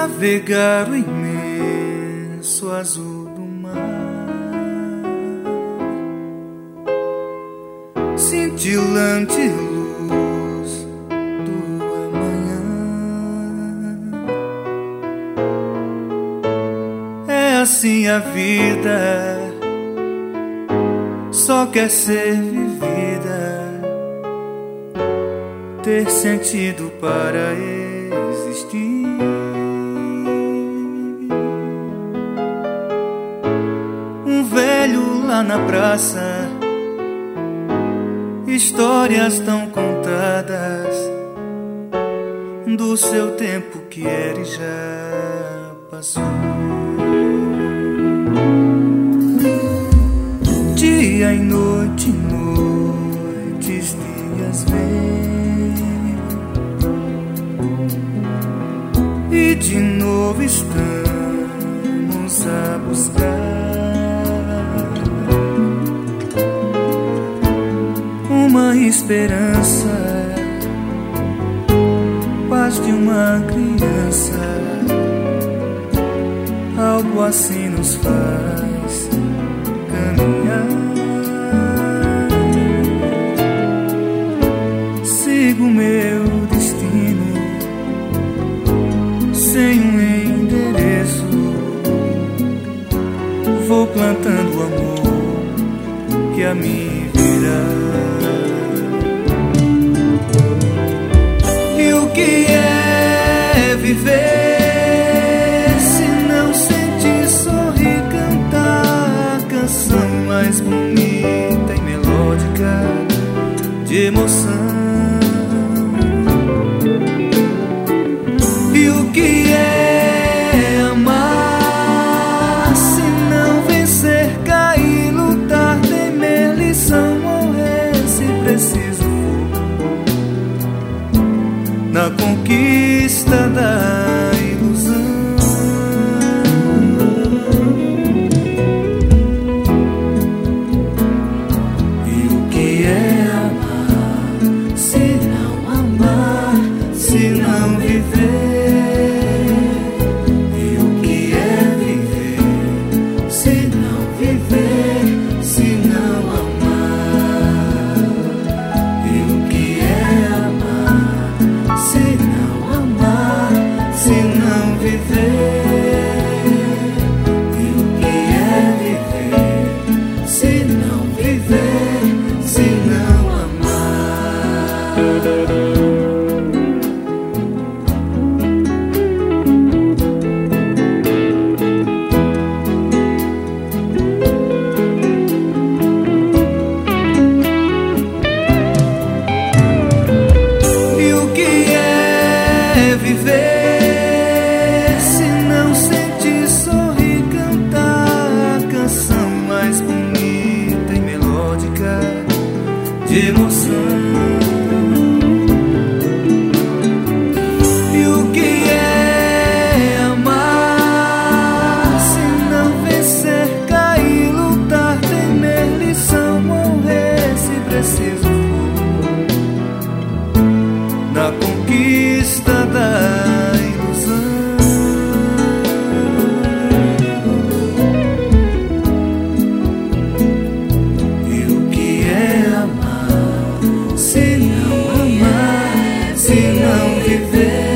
navegar o imenso azul do mar, cintilante luz do amanhã. É assim a vida, só quer ser vivida, ter sentido para existir. Um velho lá na praça, histórias tão contadas do seu tempo que era e já passou. Dia e noite, noites, dias vêm, e de novo estamos a buscar uma esperança, paz de uma criança. Algo assim nos faz caminhar. Sigo meu destino sem um endereço, vou plantando o amor que a mim virá. E o que é viver se não sentir, sorrir, cantar a canção mais bonita e melódica de emoção? E o que é amar se não vencer, cair, lutar, temer, lição, morrer se preciso for, na conquista da ilusão? E o que é amar se não amar, se não viver? Viver se não sentir, sorrir, cantar a canção mais bonita e melódica de emoção? E o que é amar se não vencer, cair, lutar, temer, lição, morrer se preciso for, na conquista da ilusão? E o que é amar se não amar, se não viver?